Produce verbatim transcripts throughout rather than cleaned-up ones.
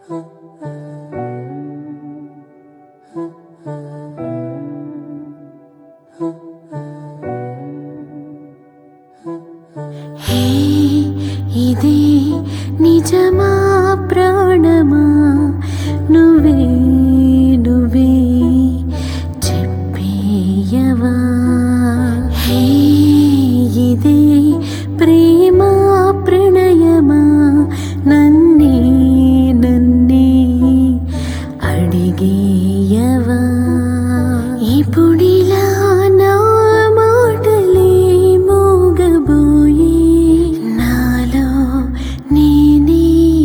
హే ఇదే నిజమా ప్రాణమా నువ్వే నువ్వే చెప్పేయవా హే ఇదే ప్రేమ ప్రణయమా నన్నే నన్నే అడిగేయవా ఇప్పుడిలా నా మాటలే మోగబోయే నాలో నేనే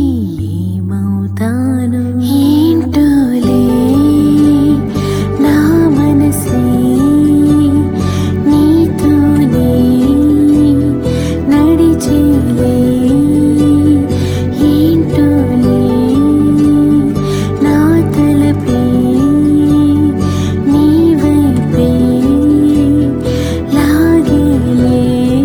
ఏమవుతాను ఏంటోలే నా మనసే నీతోనే నడిచేలే ఏంటోలే నా తలపే నీ వైపే లాగేలే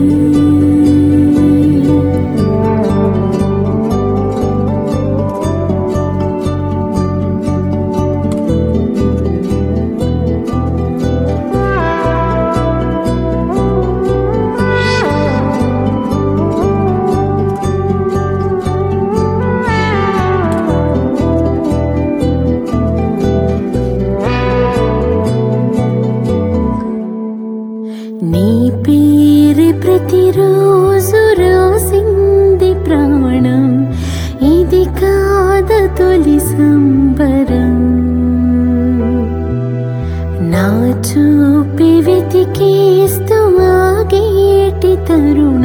నీ పేరు ప్రతిరోజు రాసింది ప్రాణం ఇది కాద తొలి సంబరం నా చూపి వెతికేస్తూ ఆగేటి తరుణం